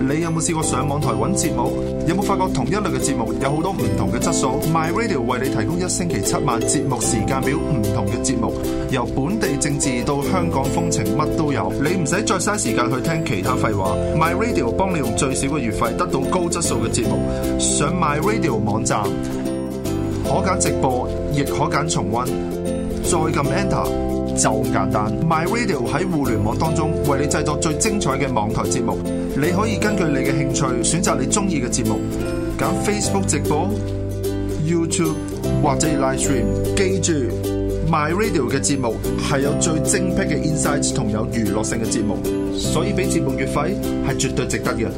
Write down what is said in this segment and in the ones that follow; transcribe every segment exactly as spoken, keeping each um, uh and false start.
你有冇試過上網台揾節目？有冇發覺同一類嘅節目有好多唔同嘅質素 ？My Radio 為你提供一星期七晚節目時間表，唔同嘅節目，由本地政治到香港風情，乜都有。你唔使再嘥時間去聽其他廢話 ，My Radio 幫你用最少嘅月費得到高質素嘅節目。上 My Radio 網站，可揀直播，亦可揀重溫，再撳 Enter。就咁簡單 ，My Radio 喺互聯網當中為你製作最精彩嘅網台節目。你可以根據你嘅興趣選擇你中意嘅節目，揀 Facebook 直播、YouTube 或者 Live Stream。記住 ，My Radio 嘅節目係有最精闢嘅 insights 同有娛樂性嘅節目，所以俾節目月費係絕對值得嘅。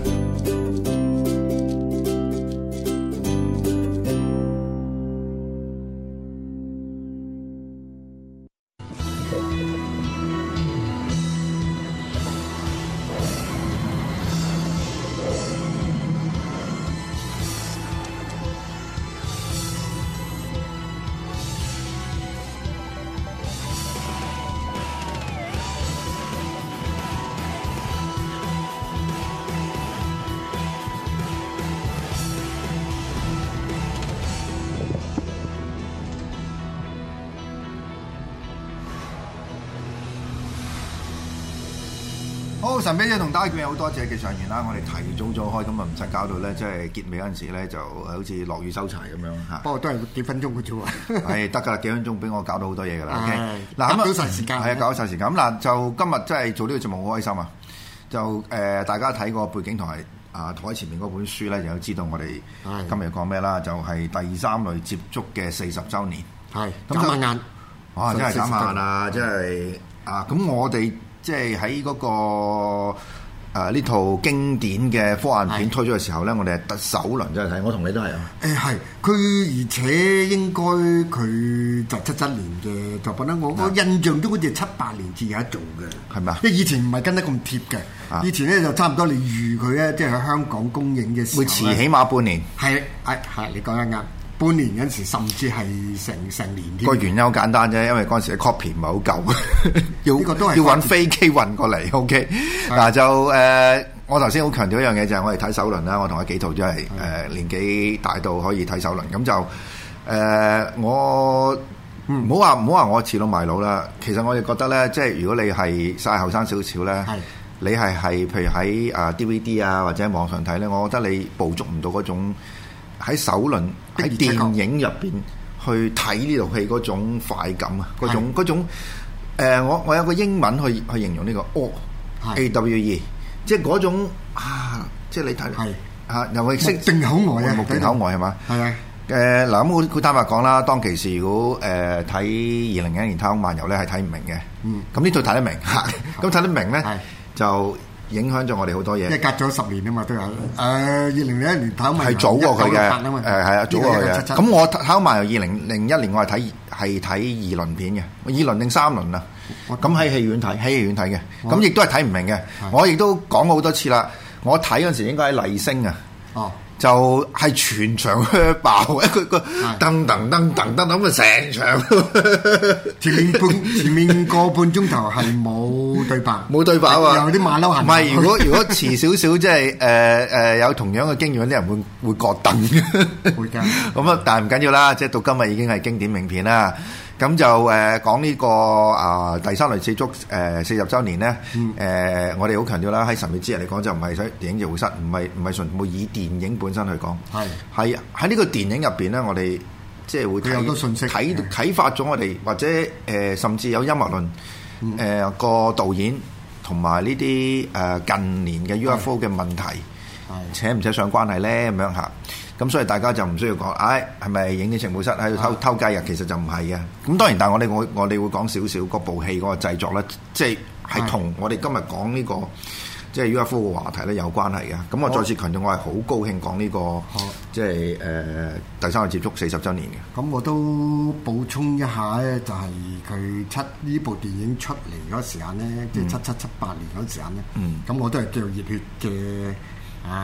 好，神秘嘢同大家見有好多謝技術人員啦，我哋提早咗開，咁啊唔使搞到咧，即係結尾嗰陣時咧，就好似落雨收柴咁樣嚇。 不過都係幾分鐘嘅啫喎。 係得㗎啦，幾分鐘俾我搞到好多嘢㗎啦。OK， 嗱咁啊，搞晒時間。 係啊，搞晒時間。咁嗱，就今日真係做呢個節目好開心啊！就誒、呃，大家睇個背景同埋啊台前面嗰本書咧，就有知道我哋今日講咩啦？就係、是、第三類接觸嘅四十週年。係。咁眨眼。哇！真係眨眼啊！真係啊！咁我哋。即係喺嗰個誒呢、呃、套經典嘅科幻片推出嘅時候咧，我哋係特首輪真係睇，我同你都係啊。 誒係，佢而且應該佢就七七年嘅作品啦。我我印象中好似七八年至有得做嘅，係咪啊？即係以前唔係跟得咁貼嘅，啊、以前咧就差唔多你預佢咧，即係喺香港公映嘅時候， 會遲起碼半年。係係係，你講得啱。半年嗰陣時，甚至係成成年添。 個原因好簡單啫，因為嗰陣時嘅 copy 唔係好夠，要呢個都係要揾飛機運過嚟。OK，嗱就誒、呃，我頭先好強調一樣嘢就係我哋睇首輪啦。我同阿紀陶都係誒年紀大到可以睇首輪，咁就誒、呃、我唔好話唔好話我恃老賣老啦。其實我哋覺得咧，即係如果你係晒後生少少咧，你係係譬如喺啊 D V D 啊或者網上睇咧，我覺得你捕捉唔到嗰種。喺首輪喺電影入邊去睇呢套戲嗰種快感啊，嗰種嗰種誒、呃，我我有個英文去去形容呢、這個 A W E， 即係嗰種啊，即係你睇啊，又係識目定口呆啊， 目定口呆係嘛？係啊，誒嗱咁好好坦白講啦，當其時如果誒睇二零一一年太空漫遊咧係睇唔明嘅，嗯，咁呢套睇得明嚇，咁睇得明咧就。影響咗我哋好多嘢， 因為隔咗十年啊嘛，都有誒二零零一年太空漫遊係早過佢嘅，誒係啊早過佢嘅。咁我太空漫遊二零零一年我係睇係睇二輪片嘅，二輪定三輪啊。咁喺戲院睇，喺戲院睇嘅，咁亦都係睇唔明嘅。我亦都講過好多次啦。我睇嗰陣時應該喺麗星啊。哦。就係全場噓爆，一個個噔噔噔噔噔咁啊，成場前面半前面個半鐘頭係冇對白， 冇對白啊！ 有啲馬騮行。 唔係，如果如果遲少少，即係誒誒有同樣嘅經驗，啲人會會覺凳嘅。會㗎。咁啊，但係唔緊要啦，即係到今日已經係經典名片啦。咁就誒、呃、講呢、這個啊、呃、第三類接觸誒四十週年咧，誒、嗯呃、我哋好強調啦，喺神秘之夜嚟講就唔係喺電影做室，唔係唔係純粹以電影本身去講，係係喺呢個電影入邊咧，我哋即係會睇好多信息， 啟啟發咗我哋，或者誒、呃、甚至有陰謀論，誒、嗯呃、個導演同埋呢啲誒近年嘅 U F O 嘅問題，扯唔扯上關係咧咁樣嚇。咁所以大家就唔需要講，唉，係咪影啲情報室喺度偷偷雞啊？其實就唔係嘅。咁當然，但係我哋我我哋會講少少嗰部戲嗰個製作咧，即係係同我哋今日講呢個即係 U F O 嘅話題咧有關係嘅。咁我再次強調，我係好高興講呢個即係誒第三類接觸四十週年嘅。 咁我都補充一下咧，就係佢出呢部電影出嚟嗰時間咧，即係七七七八年嗰時間咧。嗯。咁我都係叫熱血嘅啊！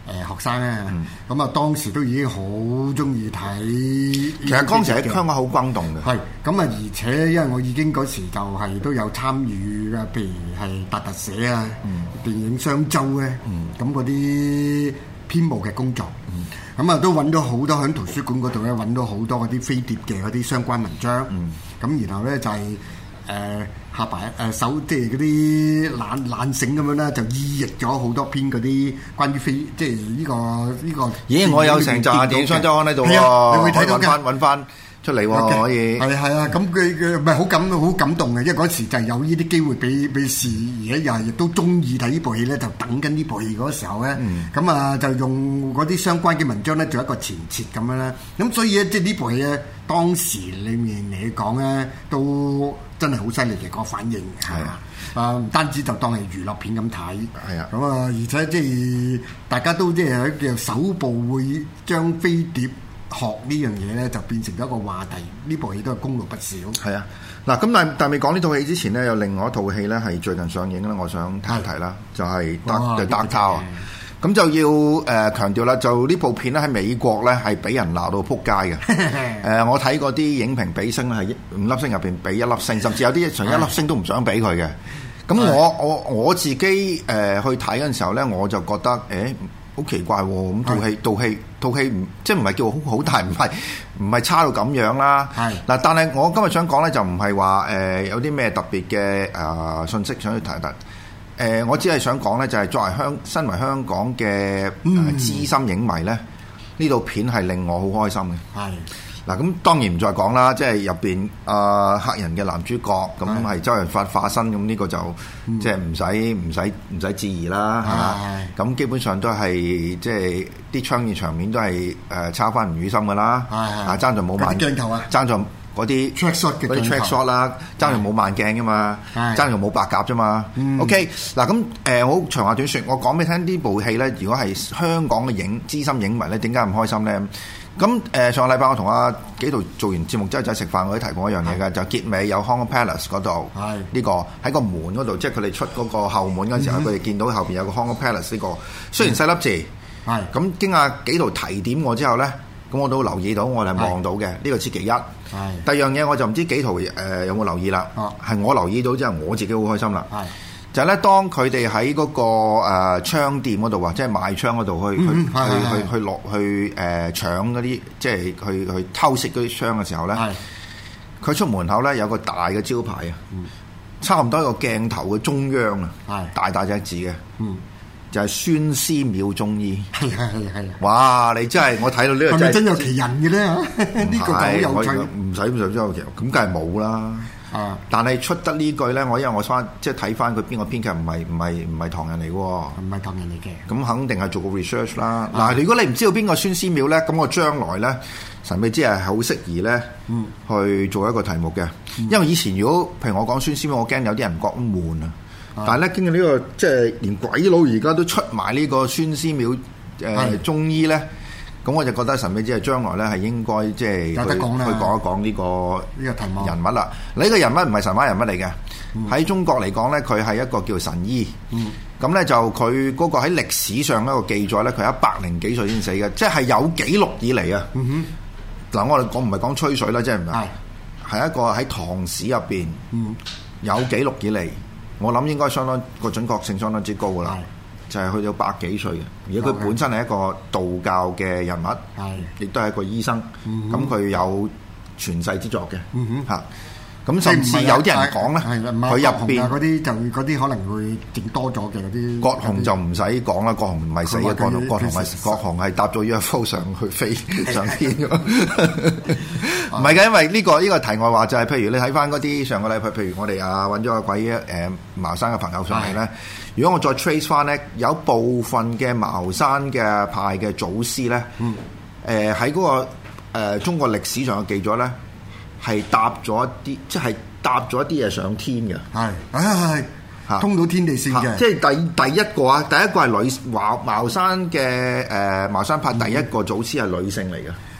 誒學生啊，咁啊、嗯、當時都已經好中意睇。 其實當時喺香港好轟動嘅。 係咁啊，而且因為我已經嗰時就係都有參與嘅，譬如係達特社啊、嗯、電影商周咧，咁嗰啲編務嘅工作。咁啊、嗯、都揾到好多喺圖書館嗰度咧揾到好多嗰啲飛碟嘅嗰啲相關文章。咁、嗯、然後咧就係、是。誒、呃、下排誒、呃、手即係嗰啲懶懶醒咁樣啦，就意譯咗好多篇嗰啲關於飛即係呢、這個呢、這個。咦！ 我有成集電影雙周刊喺度喎， 你會睇到嘅， 揾翻出嚟喎，okay, 可以。係係啊，咁佢佢唔係好感好感動嘅，因為嗰時就有呢啲機會俾俾視，而家又係亦都中意睇呢部戲咧，就等緊呢部戲嗰時候咧，咁啊、嗯、就用嗰啲相關嘅文章咧做一個前設咁樣啦。咁所以咧，即係呢部戲咧，當時裡面嚟講咧，都真係好犀利嘅個反應。係啊，啊唔單止就當係娛樂片咁睇，係啊，咁啊而且即係大家都即係叫首部會將飛碟學呢樣嘢咧，就變成咗一個話題。呢部戲都係功勞不少。係啊，嗱咁但但未講呢套戲之前咧，有另外一套戲咧係最近上映啦，我想提一提啦，就係《Dark Dark Tower》。咁就要誒、呃、強調啦，就呢部片咧喺美國咧係俾人鬧到撲街嘅。誒、呃，我睇過啲影評俾星咧係五粒星入邊俾一粒星，甚至有啲成一粒星都唔想俾佢嘅。咁我我我自己誒、呃、去睇嗰陣時候咧，我就覺得誒。欸好奇怪喎！咁套戲套戲套戲唔即係唔係叫好好，但係唔係唔係差到咁樣啦。係嗱，但係我今日想講咧，就唔係話誒有啲咩特別嘅誒信息想去提提。誒、呃，我只係想講咧，就係、是、作為香身為香港嘅誒、呃、資深影迷咧，呢套片係令我好開心嘅。係。嗱咁當然唔再講啦，即係入邊啊黑人嘅男主角咁係周潤發化身，咁呢個就、嗯、即係唔使唔使唔使置疑啦，係嘛？咁基本上都係即係啲槍戰場面都係誒抄翻吳宇森噶啦，啊爭在冇慢鏡頭啊，爭在嗰啲 track shot 嘅嗰啲 track shot 啦，爭在冇慢鏡噶嘛，爭在冇白鴿啫嘛。嗯、OK 嗱咁誒好長話短説，我講俾你聽呢部戲咧，如果係香港嘅影資深影迷咧，點解唔開心咧？咁誒、呃、上個禮拜我同阿紀陶做完節目之後就食飯，我都提過一樣嘢嘅，就結尾有 Hong Kong Palace 嗰度，呢、呢個喺個門嗰度，即係佢哋出嗰個後門嗰陣時候，佢哋、嗯、見到後邊有個 Hong Kong Palace 呢、呢個，雖然細粒字，係咁、嗯、經阿紀陶提點我之後咧，咁我都留意到，我係望到嘅，呢、呢個係其一。係第二樣嘢我就唔知紀陶誒有冇留意啦，係、啊、我留意到之後，我自己好開心啦。係就係咧，當佢哋喺嗰個誒槍店嗰度啊，即係賣槍嗰度去去去去去落去誒搶嗰啲，即係去去偷竊嗰啲槍嘅時候咧，佢出門口咧有個大嘅招牌啊，差唔多一個鏡頭嘅中央啊，大大隻字嘅，就係孫思邈中醫。係係係。哇！你真係我睇到呢個真係真有其人嘅咧嚇，呢個好有趣。唔使唔使真有其人，咁梗係冇啦。啊！但係出得呢句咧，我因為我翻即係睇翻佢邊個編劇唔係唔係唔係唐人嚟嘅喎，唔係唐人嚟嘅，咁肯定係做過 research 啦。嗱、啊，如果你唔知道邊個孫思邈咧，咁我將來咧神秘之夜係好適宜咧，嗯，去做一個題目嘅。嗯、因為以前如果譬如我講孫思邈，我驚有啲人覺得悶啊。但係咧經過呢、呢個即係連鬼佬而家都出埋呢個孫思邈誒、呃、的中醫咧。咁我就覺得神秘之夜將來咧係應該即係去去講一講呢個呢個題目人物啦。你呢個人物唔係神話人物嚟嘅，喺、嗯、中國嚟講咧，佢係一個叫神醫。咁咧、嗯、就佢嗰個喺歷史上一個記載咧，佢一百零幾歲先死嘅，即係有記錄以嚟啊。嗱、嗯哼，我哋講唔係講吹水啦，即係唔係？係係一個喺唐史入邊有記錄以嚟，我諗應該相當個準確性相當之高噶啦。就係去到百幾歲嘅，而且佢本身係一個道教嘅人物，係亦都係一個醫生。咁佢、嗯、有傳世之作嘅，嚇、嗯哼。咁甚至有啲人講咧，佢入邊嗰啲就嗰啲可能會整多咗嘅嗰啲。郭洪就唔使講啦，郭洪唔係死嘅，郭洪郭洪係郭洪係搭咗 U F O 上去飛上天嘅。唔係嘅，因為呢、呢個呢、呢個題外話就係、是，譬如你睇翻嗰啲上個禮拜，譬如我哋啊揾咗個鬼誒、呃、茅山嘅朋友上嚟咧。的如果我再 trace 翻咧，有部分嘅茅山嘅派嘅祖師咧，誒喺嗰個、呃、中國歷史上嘅記載咧，係搭咗一啲，即係搭咗一啲嘢上天嘅。係，係係通到天地線嘅。即係第第一個啊，第一個係女茅茅山嘅誒茅山派第一個祖師係女性嚟嘅。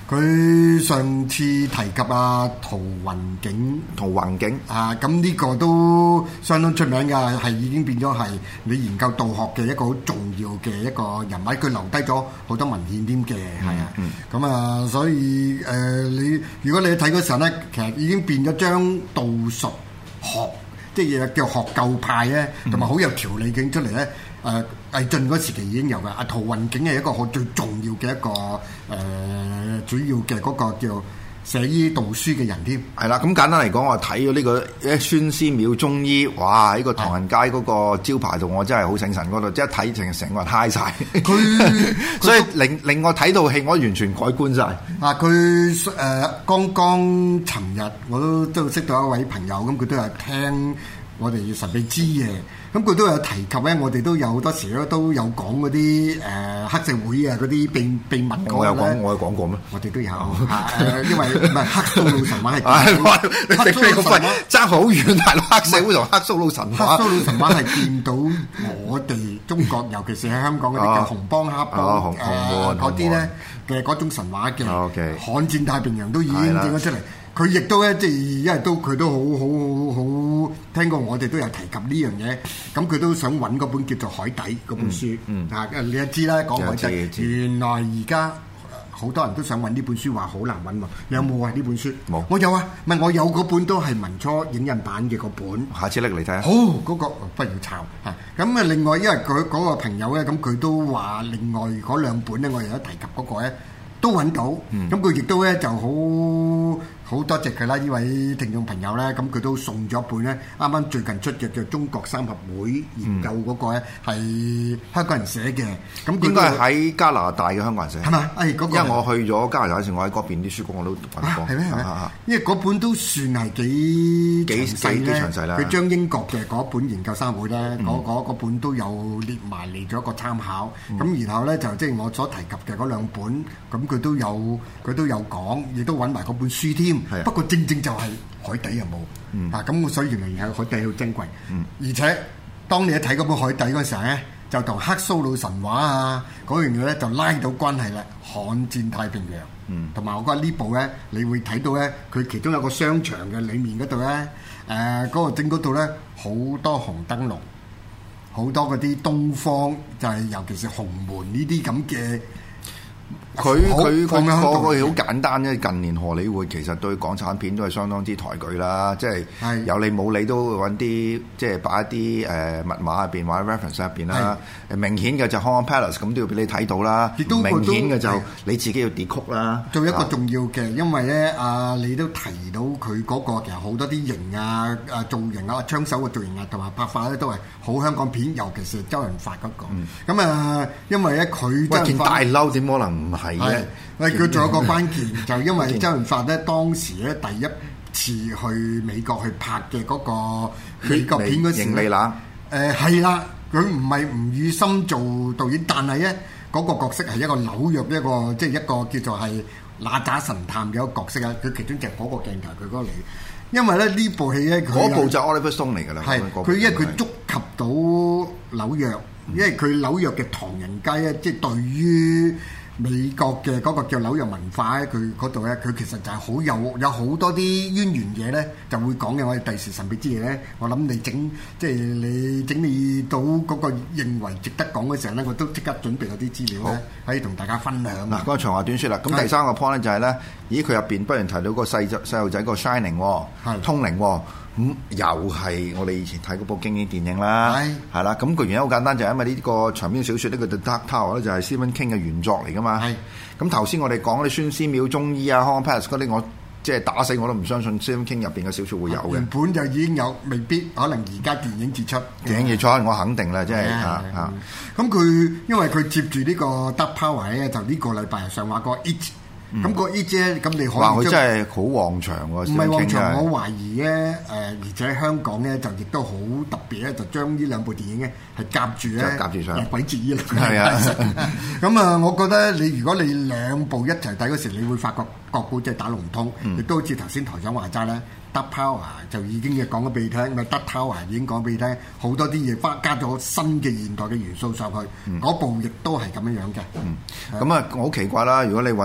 佢上次提及啊陶弘景， 陶弘景啊，咁呢個都相當出名㗎，係已經變咗係你研究道學嘅一個好重要嘅一個人物，佢留低咗好多文獻添嘅，係啊，咁啊，所以誒、呃、你如果你睇嗰時候咧，其實已經變咗將道術學，即係叫學舊派咧，同埋好有條理景出嚟咧。誒魏晉嗰時期已經有嘅，阿陶弘景係一個好最重要嘅一個誒、呃、主要嘅嗰個叫寫醫道書嘅人添。 係啦，咁簡單嚟講，我睇咗呢個誒孫思邈中醫，哇！喺個唐人街嗰個招牌度，我真係好醒神嗰度，即係一睇成成個人嗨晒。佢所以令令我睇套戲，我完全改觀晒。 啊！佢誒、呃、剛剛尋日我都都識到一位朋友，咁佢都有聽我哋神秘之夜。咁佢都有提及咧，我哋都有好多時咧都有講嗰啲誒黑社會啊嗰啲秘秘密講咧。我有講，我有講過咩？我哋都有，誒，因為唔係黑蘇魯神話係黑蘇魯神話爭好遠係咯，黑社會同黑蘇魯神話。 黑蘇魯神話係見到我哋中國，尤其是喺香港嗰啲叫紅幫黑幫誒嗰啲咧嘅嗰種神話嘅，悍戰太平洋都已經整咗出嚟。佢亦都咧，即係因為都佢都好好好好聽過我哋都有提及呢樣嘢，咁佢都想揾嗰本叫做《海底》嗰本書，嗯嗯、啊，你都知啦，講海底，原來而家好多人都想揾呢本書，話好難揾喎。你有冇啊？呢本書？冇，我有啊，唔係我有嗰本都係民初影印版嘅嗰本。下次拎嚟睇下。好，嗰、嗰個不如抄嚇。咁啊，另外因為佢嗰個朋友咧，咁佢都話另外嗰兩本咧，我有提及嗰個咧。都揾到，咁佢亦都咧就好好多謝佢啦！呢位聽眾朋友咧，咁佢都送咗一本咧，啱啱最近出嘅叫《中國三合會研究》嗰個咧，係香港人寫嘅。咁應該係喺加拿大嘅香港人寫，係嘛？誒嗰個，因為我去咗加拿大嗰時，我喺嗰邊啲書局我都揾過。係咩？係咩？因為嗰本都算係幾幾細咧。詳細啦。佢將英國嘅嗰本研究三合會咧，嗰嗰嗰本都有列埋嚟咗一個參考。咁然後咧就即係我所提及嘅嗰兩本，咁佢都有佢都有講，亦都揾埋嗰本書添。不過正正就係海底有冇、嗯、啊？咁所以原來係海底好珍貴。嗯、而且當你一睇嗰本海底嗰時候咧，就同黑蘇魯神話啊嗰樣嘢咧就拉到關係啦。悍戰太平洋，同埋、嗯、我覺得呢部咧，你會睇到咧，佢其中有個商場嘅裏面嗰度咧，誒、呃、嗰、嗰個正嗰度咧好多紅燈籠，好多嗰啲東方就係、是、尤其是紅門呢啲咁嘅。佢佢佢個個好簡單啫。近年荷里活其實對港產片都係相當之抬舉啦，即係有理冇理都揾啲即係擺一啲誒密碼入邊或者 reference 入邊啦。誒明顯嘅就 Hong Kong Palace 咁都要俾你睇到啦。亦都明顯嘅就你自己要 decode 啦。做一個重要嘅，因為咧啊，你都提到佢嗰個其實好多啲型啊、啊造型啊、槍手嘅造型啊，同埋拍法咧都係好香港片，尤其是周潤發嗰個。咁啊，因為咧佢喂件大褸點可能唔係？係，喂佢仲有個關鍵，就因為周潤發咧當時咧第一次去美國去拍嘅嗰個美國片嗰時咧，誒係啦，佢唔係吳宇森做導演，但係咧嗰個角色係一個紐約一個即係一個叫做係那吒神探嘅一個角色啊，佢其中就係嗰個鏡頭佢嗰個嚟，因為咧呢部戲咧嗰部就 Oliver Stone 嚟㗎啦，係佢因為佢觸及到紐約，因為佢紐約嘅唐人街咧，即係對於美國嘅嗰個叫紐約文化咧，佢嗰度咧，佢其實就係好有有好多啲淵源嘢咧，就會講嘅。我哋第時神秘之夜咧，我諗你整即係你整理到嗰個認為值得講嘅時候咧，我都即刻準備有啲資料咧，可以同大家分享。嗱，嗰個長話短説啦。咁第三個 point 咧就係咧，咦佢入邊不斷提到個細細路仔個 Shining 喎，通靈喎。咁、嗯、又係我哋以前睇嗰部經典電影啦，係啦是。咁個原因好簡單，就係、是、因為呢個長篇小説呢、這個 The Dark Tower 咧，就係 Stephen King 嘅原作嚟噶嘛。咁頭先我哋講啲孫思邈中醫啊、Hong Kong Palace 嗰啲，我即係打死我都唔相信 Stephen King 入邊嘅小説會有嘅。原本就已經有，未必可能而家電影節出。電影節出，我肯定啦，即係嚇嚇。咁佢因為佢接住呢個 Dark Tower 咧，就呢個禮拜上畫個 It。咁個 E 姐咁你可以話佢真係好旺場喎，唔係旺場，我懷疑咧誒，而且香港咧就亦都好特別咧，就將呢兩部電影咧係夾住咧，夾住上鬼節依啦。係啊，咁啊，我覺得你如果你兩部一齊睇嗰時，你會發覺各部即係打龍通，亦都好似頭先台長話齋咧。Dark Tower 就已經嘅講咗俾你聽，咪 Dark Tower 已經講俾你聽，好多啲嘢加加咗新嘅現代嘅元素上去，嗰、嗯、部亦都係咁樣樣嘅。咁啊、嗯，我好奇怪啦！如果你揾得呢個黑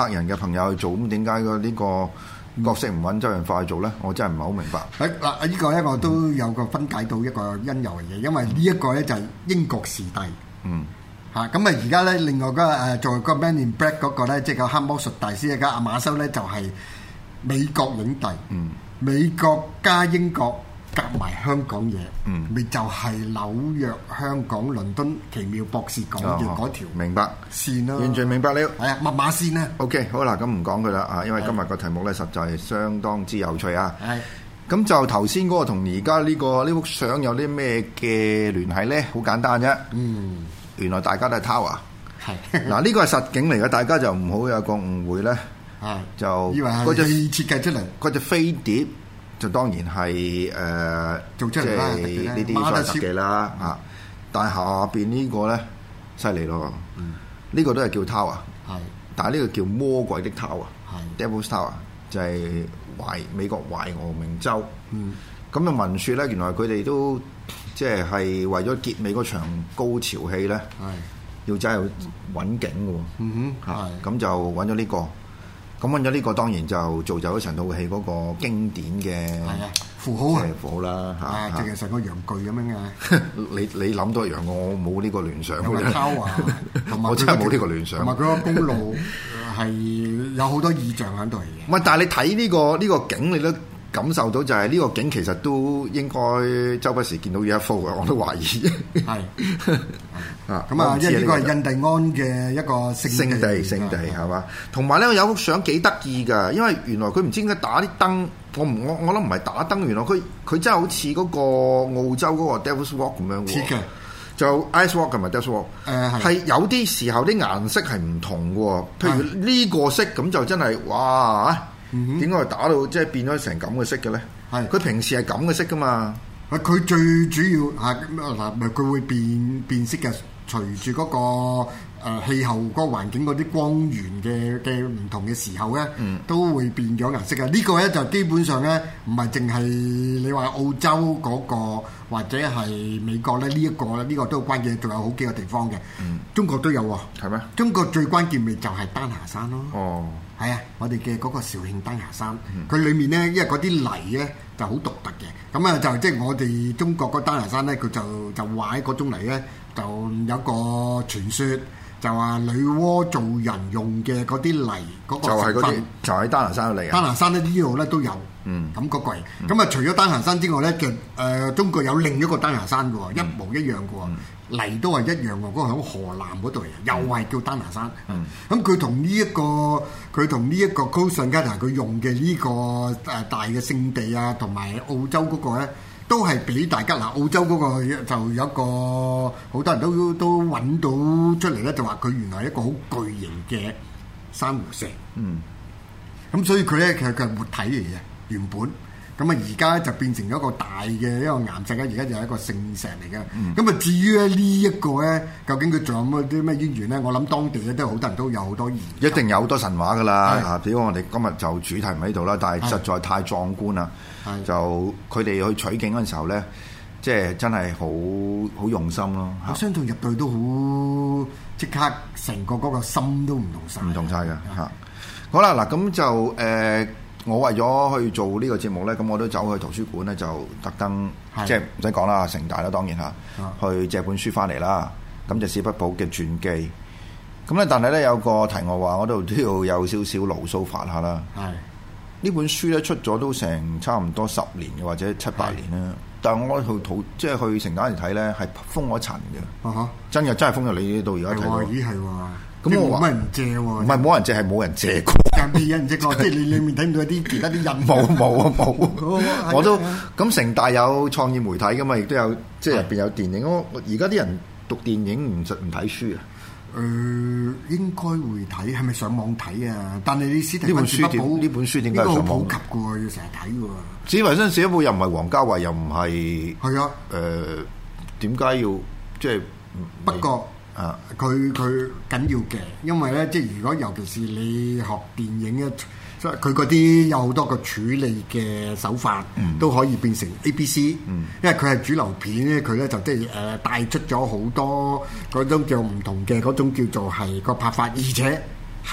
黑人嘅朋友去做，咁點解個呢個角色唔揾周潤發去做咧？我真係唔係好明白。 誒嗱，呢個咧我都有個分解到一個因由嘅嘢，因為呢一個咧就係英國時帝。嗯。嚇咁啊！而家咧另外嗰個誒做個 Man in Black 嗰個咧，即係個黑魔術大師嘅阿馬修咧，就係美國影帝。嗯。美國加英國夾埋香港嘢，嗯，咪就係紐約、香港、倫敦奇妙博士講嘅嗰條明白線咯， 完全明白了。 係啊，密碼線啊。 OK， 好啦，咁唔講佢啦啊，因為今日個題目咧實在係相當之有趣啊。係。咁就頭先嗰個同而家呢個呢幅相有啲咩嘅聯繫咧？好簡單啫。嗯。原來大家都係 Tower。係。嗱，呢個係實景嚟嘅，大家就唔好有個誤會咧。係。就以為係嗰隻設計出嚟， 嗰隻飛碟。就當然係誒，呃、 做出嚟啦， 呢啲所謂特技啦嚇。嗯、但係下邊呢個咧犀利咯，呢、嗯、個都係叫 Tower，係，但係呢個叫魔鬼的 Tower，係 Devil's Tower，就係懷美國懷俄明州。嗯，咁啊聞説咧，原來佢哋都即係係為咗結尾嗰場高潮戲咧，係要真係揾景嘅喎。嗯哼，係，咁就揾咗呢個。咁揾咗呢個當然就造就咗成套戲嗰個經典嘅符號啊， 符號啦嚇， 啊，淨係成個陽具咁樣嘅。 你你諗到陽，我冇呢個聯想。 同埋拋啊， 我真係冇呢個聯想。同埋佢個公路係有好多意象喺度嚟嘅。 唔係，但係你睇呢個呢個景，你都感受到就係呢個景其實都應該周不時見到 U F O 嘅，我都懷疑。係啊， 咁啊，因為呢個係印第安嘅一個聖地，聖地係嘛？同埋咧有幅相幾得意㗎，因為原來佢唔知點解打啲燈，我唔我我諗唔係打燈，原來佢佢真係好似嗰個澳洲嗰個 Devil's Walk 咁樣喎。就 Ice Walk 同埋 Devil's Walk，誒係有啲時候啲顏色係唔同嘅，譬如呢個色咁就真係哇！點解佢打到即係變咗成咁嘅色嘅咧？係佢平時係咁嘅色噶嘛？ 啊，佢最主要嚇嗱，咪佢會變變色嘅，隨住嗰個誒氣候嗰個環境嗰啲光源嘅嘅唔同嘅時候咧，嗯、都會變咗顏色嘅。呢、這個咧就基本上咧唔係淨係你話澳洲嗰、那個或者係美國咧呢一個咧，呢、這個都關鍵，仲有好幾個地方嘅。嗯、中國都有喎，係咩嗎？中國最關鍵咪就係丹霞山咯。哦。係啊，我哋嘅嗰個肇慶丹霞山，佢裏、嗯、面咧，因為嗰啲泥咧就好獨特嘅，咁啊就即係我哋中國嗰丹霞山咧，佢就就話喺嗰種泥咧，就有個傳說，就話女媧做人用嘅嗰啲泥嗰、嗰個成分， 就喺丹霞山嚟嘅。 丹霞山咧呢度咧都有，嗯，咁嗰個係，咁啊、嗯、除咗丹霞山之外咧，其實誒中國有另一個丹霞山嘅喎，嗯、一模一樣嘅喎。嗯泥都係一樣喎，嗰、那個喺河南嗰度嚟，又係叫丹霞山。咁佢同呢一個佢同呢一個 Coolangatta 佢用嘅呢個誒大嘅聖地啊，同埋澳洲嗰個咧，都係俾大家嗱。澳洲嗰個就有一個好多人都都揾到出嚟咧，就話佢原來係一個好巨型嘅珊瑚石。嗯，咁所以佢咧其實佢係活體嚟嘅原本。咁啊，而家就變成咗一個大嘅一個岩石咧，而家就係一個聖石嚟嘅。咁啊、嗯，至於咧呢一個咧，究竟佢仲有冇啲咩淵源咧？我諗當地咧都好多人都有好多疑。一定有好多神話噶啦，啊！比如我哋今日就主題唔喺度啦，但係實在太壯觀啦。是就佢哋去取景嗰陣時候咧，即係真係好好用心咯。 我相信入到去都好，即刻成個嗰個心都唔同晒。 唔同晒嘅嚇。好啦，嗱咁就誒。呃我為咗去做呢個節目咧，咁我都走去圖書館咧，就特登的即係唔使講啦，城大啦，當然嚇，的去借本書翻嚟啦。咁就史匹堡嘅傳記。咁咧，但係咧有個題外話，我度都要有少少牢騷發下啦。係呢的本書咧出咗都成差唔多十年嘅，或者七八年啦。的但係我去圖即係去城大嚟睇咧，係封咗塵嘅。啊哈！真嘅真係封咗，你到而家睇到。 咦係喎！ 咁我話冇人借喎，唔係冇人借，係冇人借過。 未有人借過，即係你裏面睇唔到啲其他啲印。 冇冇啊冇，我都咁城大有創意媒體噶嘛，亦都有即係入邊有電影。我而家啲人讀電影唔唔睇書啊？ 誒，應該會睇，係咪上網睇啊？但係你史提呢本書點？呢本書點解上網？ 呢個好普及嘅喎，要成日睇喎。 史提芬史匹堡又唔係王家衛，又唔係係啊？ 誒，點解要即係？ 不過。啊！佢佢緊要嘅，因為咧，即係如果尤其是你學電影咧，即係佢嗰啲有好多個處理嘅手法，嗯、都可以變成 A B C、嗯。因為佢係主流片咧，佢咧就即係誒帶出咗好多嗰種叫唔同嘅嗰種叫做係個拍法，而且係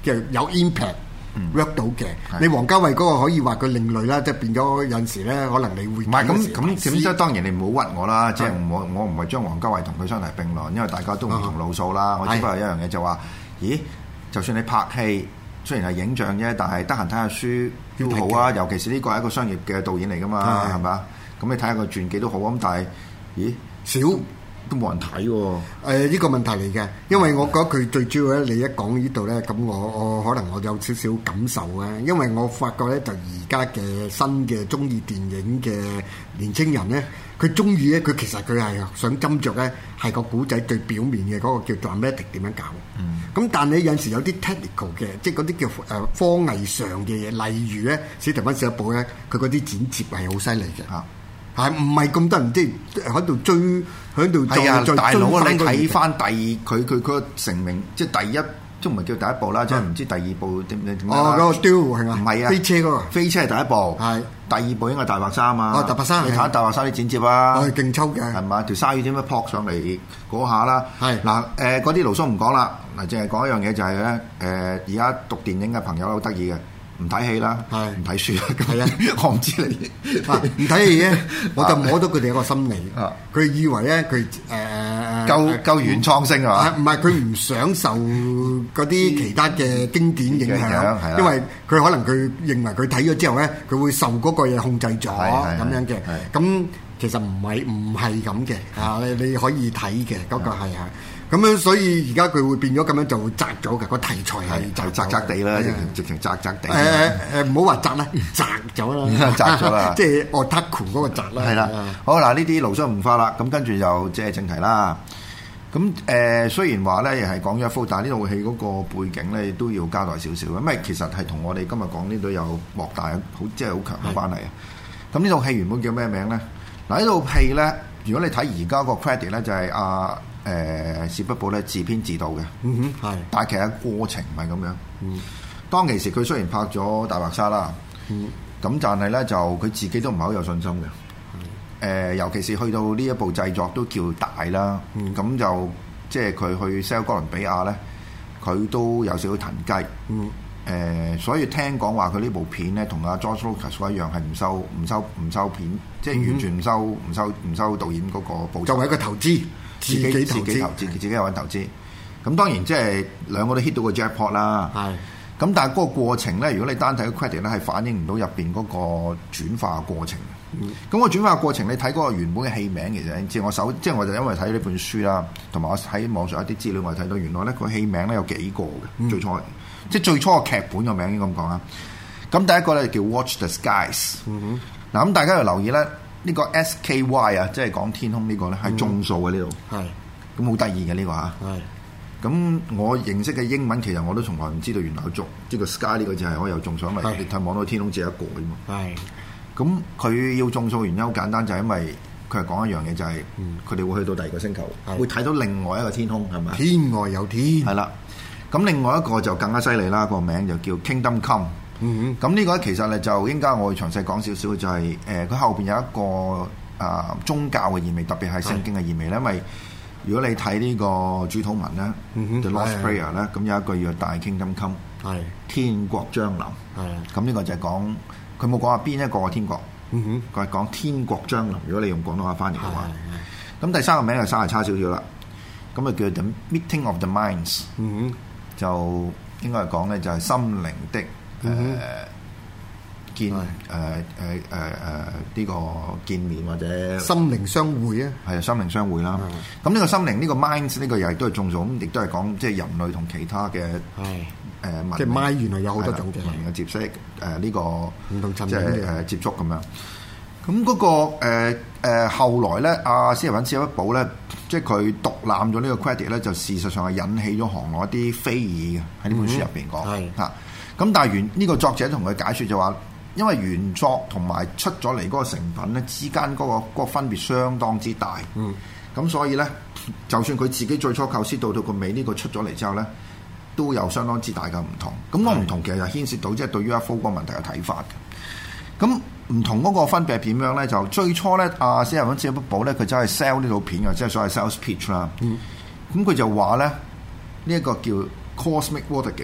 嘅有 impact。work 到嘅，你王家衛嗰個可以話佢另類啦，即係變咗有陣時咧，可能你會唔係咁咁咁，即係當然你唔好屈我啦，即係我我唔係將王家衛同佢相提並論，因為大家都唔同路數啦。我只不過有一樣嘢就話，咦，就算你拍戲，雖然係影像啫，但係得閒睇下書都好啊。尤其是呢個係一個商業嘅導演嚟噶嘛，係嘛？咁你睇下個傳記都好啊。咁但係，咦，少。都冇人睇喎、哦。誒、 呃，呢、這個問題嚟嘅，因為我覺得佢最主要咧，你一講呢度咧，咁我我可能我有少少感受啊。因為我發覺咧，就而家嘅新嘅中意電影嘅年青人咧，佢中意咧，佢其實佢係想斟酌咧，係個古仔最表面嘅嗰個叫 dramatic 點樣搞。嗯。咁但係有陣時有啲 technical 嘅，即係嗰啲叫誒科藝上嘅嘢，例如咧，史提芬史匹堡咧，佢嗰啲剪接係好犀利嘅。嚇、啊。係唔係咁多人即係喺度追喺度做？係啊，大佬啊！你睇翻第二佢佢佢成名，即係第一都唔係叫第一部啦，即係唔知第二部點點點樣哦，嗰個雕係嘛？唔係啊，飛車嗰個飛車係第一部，係第二部應該係大白鯊啊嘛。哦，大白鯊你睇下大白鯊啲剪接啊，我係勁抽嘅係嘛？條鯊魚點樣撲上嚟嗰下啦？係嗱誒，嗰啲盧叔唔講啦，嗱，淨係講一樣嘢就係咧誒，而家讀電影嘅朋友好得意嘅。唔睇戲啦，唔睇書啦，係啊！我唔知你唔睇戲咧，我就摸到佢哋一個心理。佢以為咧，佢誒夠夠原創性係嘛？唔係佢唔想受嗰啲其他嘅經典影響，因為佢可能佢認為佢睇咗之後咧，佢會受嗰個嘢控制咗咁樣嘅。咁其實唔係唔係咁嘅啊！你你可以睇嘅嗰個係啊。咁樣所以而家佢會變咗咁樣就會窄咗嘅，個題材係就窄窄地啦，直直情窄窄地。誒誒唔好話窄啦，窄咗啦，窄咗啦，即係 otaku 嗰個窄啦。係啦，好嗱，呢啲盧生唔化啦，咁跟住就即係正題啦。咁誒、呃、雖然話咧係講咗一幅，但係呢套戲嗰個背景咧都要交代少少，因為其實係同我哋今日講呢度有莫大好即係好強嘅關係啊。咁呢套戲原本叫咩名咧？嗱，呢套戲咧，如果你睇而家個 credit 咧，就係阿誒史匹堡咧自編自導嘅，嗯哼，係，但係其實過程唔係咁樣。嗯，當其時佢雖然拍咗大白鯊啦，嗯，咁但係咧就佢自己都唔係好有信心嘅。誒、呃，尤其是去到呢一部製作都叫大啦，咁、嗯、就即係佢去 sell 哥倫比亞咧，佢都有少少騰雞。嗯，誒、呃，所以聽講話佢呢部片咧，同阿 George Lucas 一樣係唔收唔收唔收片，即係完全唔收唔、嗯、收唔收導演嗰個報酬，作為一個投資。自己自己投資，自己有揾投資。咁當然即係兩個都 hit 到個 jackpot 啦。係。咁但係嗰個過程咧，如果你單睇個 credit 咧，係反映唔到入邊嗰個轉化嘅過程。嗯。咁個轉化嘅過程，你睇嗰個原本嘅戲名其實，即係我首，即係我就因為睇呢本書啦，同埋我喺網上一啲資料，我睇到原來咧個戲名咧有幾個嘅、嗯。最初，即係最初個劇本個名應該咁講啦。咁第一個咧叫 Watch the Skies。嗯哼。嗱咁大家要留意咧。呢、這個 S K Y 啊，即係講天空呢個咧，係眾數嘅呢度。係，咁好得意嘅呢個嚇。係，咁我認識嘅英文其實我都從來唔知道，原來有眾，即係個 sky 呢個字係可以有眾數，因為你睇望到天空只有一個啫嘛。係，咁佢要眾數原因好簡單，就係、是、因為佢係講一樣嘢，就係佢哋會去到第二個星球，會睇到另外一個天空，係咪？天外有天。係啦，咁另外一個就更加犀利啦，個名就叫 Kingdom Come。嗯，咁呢個其實咧就應該我會詳細講少少，就係誒佢後邊有一個啊、呃、宗教嘅意味，特別係聖經嘅意味咧。因為如果你睇呢個主禱文咧、嗯、The Lord's Prayer 咧，咁有一句叫大 Kingdom Come， 係天國將臨，係咁呢個就係講佢冇講話邊一個天國，嗯哼，佢係講天國將臨。如果你用廣東話翻譯嘅話，咁第三個名就稍為差少少啦，咁啊叫 The Meeting of the Minds， 嗯哼，就應該係講咧就係心靈的。誒、呃、見誒誒誒誒呢個見面或者心靈相會啊，係啊，心靈相會啦。咁呢個心靈呢、呢個 mind 呢個又係都係眾數，咁亦都係講即係人類同其他嘅誒誒即係 mind 原來有好多種嘅文明嘅接觸誒呢個唔同層面嘅誒接觸咁樣。咁嗰、嗰個誒誒、呃、後來咧，阿史提芬史匹堡咧，即係佢獨攬咗呢個 credit 咧，就事實上係引起咗行內一啲非議嘅喺呢本書入邊講係嚇。咁但係原呢個作者同佢解説就話，因為原作同埋出咗嚟嗰個成品咧之間嗰、嗰個嗰個分別相當之大，嗯，咁所以咧，就算佢自己最初構思到到個尾呢個出咗嚟之後咧，都有相當之大嘅唔同。咁個唔同其實就牽涉到即係、就是、對於阿福嗰個問題嘅睇法嘅。咁唔同嗰個分別係點樣咧？就最初咧，阿史提芬史匹堡咧，佢真係 sell 呢套片嘅，即係所謂 sales pitch 啦。嗯，咁佢就話咧，呢、這、一個叫 Cosmic Watergate。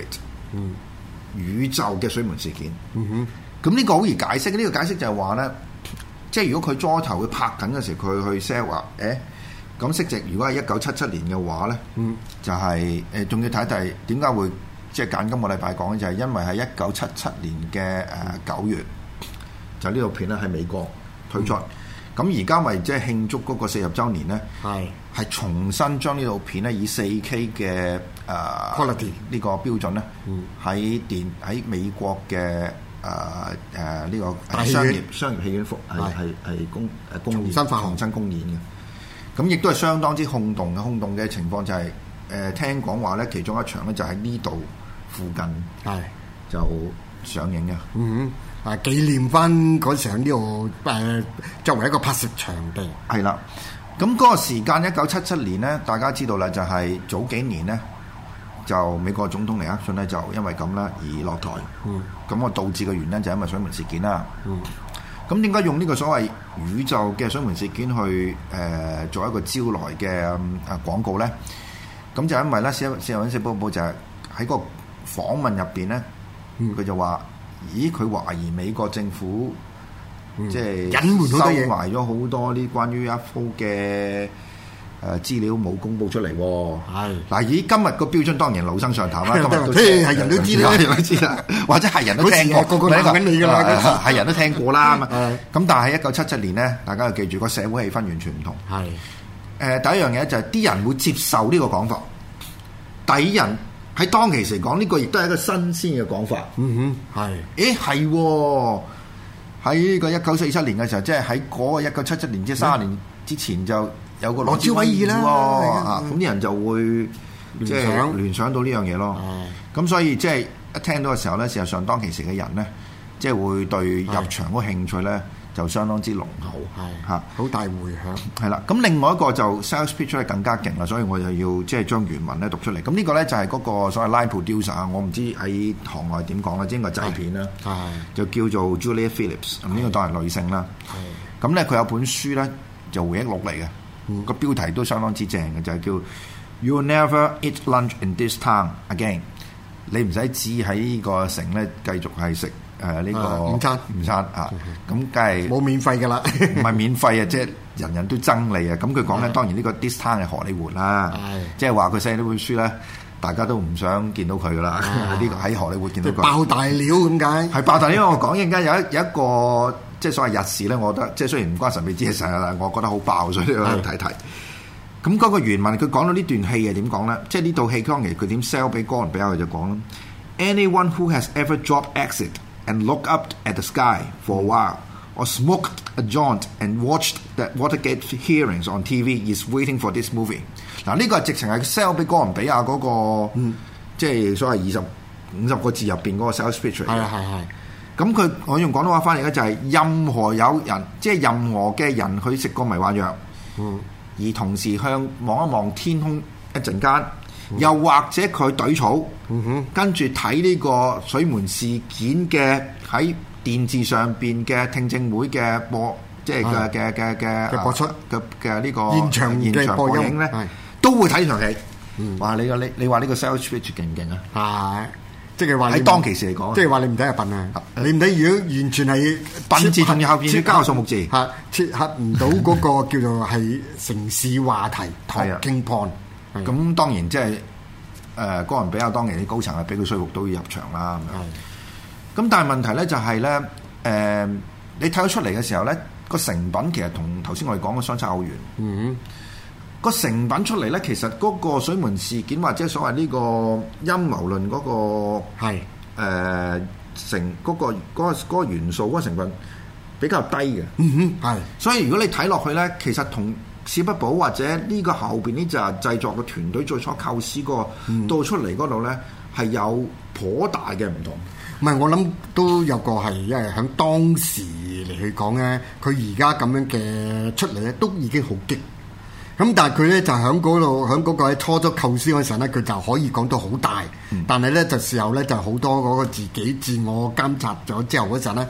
嗯、宇宙嘅水門事件。嗯哼，咁呢個好易解釋，呢、呢個解釋就係話咧，即係如果佢初頭佢拍緊嘅時候，佢去 sell 話，誒咁息值如果係一九七七年嘅話咧，嗯、就係誒仲要睇睇點解會即係揀今個禮拜講咧，就係因為喺一九七七年嘅誒九月，就呢套片咧喺美國推出。咁而家為即係慶祝嗰個四十週年咧，係係重新將呢套片咧以四 K 嘅誒 quality 呢個標準咧，喺電喺美國嘅誒誒呢個商業商業戲院服係係係公誒公演重新公演嘅。咁亦都係相當之轟動嘅，轟動嘅情況就係、是、誒、呃、聽講話咧，其中一場咧就喺呢度附近係就上映嘅。嗯。啊！紀念翻嗰時喺呢度誒，作為一個拍攝場地係啦。咁嗰個時間一九七七年咧，大家知道啦，就係、是、早幾年咧，就美國總統尼克遜咧就因為咁啦而落台。嗯。咁我導致嘅原因就係因為水門事件啦。嗯。咁點解用呢個所謂宇宙嘅水門事件去誒、呃、做一個招來嘅誒、呃、廣告咧？咁就因為咧，四四文四報報就係喺個訪問入邊咧，佢、嗯、就話。咦！佢懷疑美國政府、嗯、即係隱瞞好多嘢，收埋咗好多啲關於 U F O 嘅誒資料冇公佈出嚟喎。係嗱，以今日個標準當然老生常談啦。今日都係人都知啦，人都知啦，或者係人都聽過，個個鬧緊你㗎啦，係人都聽過啦。咁但係喺一九七七年咧，大家要記住個社會氣氛完全唔同。係誒、呃、第一樣嘢就係、是、啲人會接受呢個講法，第二人。喺當其時講呢、這個亦都係一個新鮮嘅講法。嗯哼，係。誒係喎，喺呢個一九四七年嘅時候，即係喺嗰個一九七七年，即係三十年之前就有個羅斯威爾啦。啊，咁啲人就會即係聯，聯想到呢樣嘢咯。咁所以即係一聽到嘅時候咧，事實上當其時嘅人咧，即係會對入場嗰個興趣咧。就相當之濃厚，係嚇，好大迴響。係啦，咁另外一個就 sales pitch 係更加勁啦，所以我就要即係將原文咧讀出嚟。咁呢個咧就係嗰個所謂 line producer 啊，我唔知喺行內點講啦，即係個製片啦，就叫做 Julia Phillips，咁呢個當係女性啦。咁咧佢有本書咧就回憶錄嚟嘅，個標題都相當之正嘅，就係叫 You'll never eat lunch in this town again。你唔使指喺呢個城咧繼續係食。誒、呃、呢、這個午餐午餐啊，咁梗係冇免費㗎啦，唔係免費啊，即係人人都憎你啊！咁佢講咧，當然呢個 this town 係荷里活啦，即係話佢寫呢本書咧，大家都唔想見到佢㗎啦。呢個喺荷里活見到佢爆大料咁解？係爆大料，我講應該有一有一個即係所謂日事咧，我覺得即係雖然唔關神秘之嘢成日啦，我覺得好爆，所以我睇睇。咁嗰個原文佢講到呢段戲係點講咧？即係呢套戲當其佢點 sell 俾哥倫比亞佢就講啦 ：Anyone who has ever dropped acid and looked up at the sky for a while, or smoked a joint and watched the Watergate hearings on T V is waiting for this movie。嗱，呢個係直情係 sell 俾哥倫比亞嗰個，嗯、即係所謂二十五十個字入邊嗰個 sales pitch。係啊係係。咁佢我用廣東話翻譯咧就係任何有人，即係任何嘅人去食過迷幻藥，嗯、而同時向望一望天空一陣間。又或者佢隊草，嗯、哼跟住睇呢個水門事件嘅喺電視上邊嘅聽證會嘅播，即係嘅嘅嘅嘅嘅播出嘅嘅呢個現場現場播映咧，都會睇呢場戲。話、嗯、你個你你話呢個 sales pitch 勁唔勁啊？係，即係話喺當其時嚟講，即係話你唔睇係笨啊！你唔睇如果完全係笨字，同後邊要加個數目字，嚇切合唔到嗰個叫做係城市話題 talking point。咁當然即係誒哥倫比亞當年啲高層係俾佢說服都要入場啦咁樣。咁但係問題咧就係咧誒，你睇咗出嚟嘅時候咧，個成品其實同頭先我哋講嘅相差好遠。嗯，個成品出嚟咧，其實嗰個水門事件或者所謂呢個陰謀論嗰個係誒成嗰個嗰個嗰個元素嗰個成分比較低嘅。嗯哼，係。所以如果你睇落去咧，其實同史匹堡或者呢個後邊呢就係製作嘅團隊最初構思個到出嚟嗰度咧係有頗大嘅唔同。唔係，我諗都有個係，因為喺當時嚟去講咧，佢而家咁樣嘅出嚟咧都已經好激。咁但係佢咧就喺嗰度，喺嗰個喺初初構思嗰陣咧，佢就可以講到好大。嗯、但係咧就時候咧就好多嗰個自己自我監察咗之後嗰陣咧，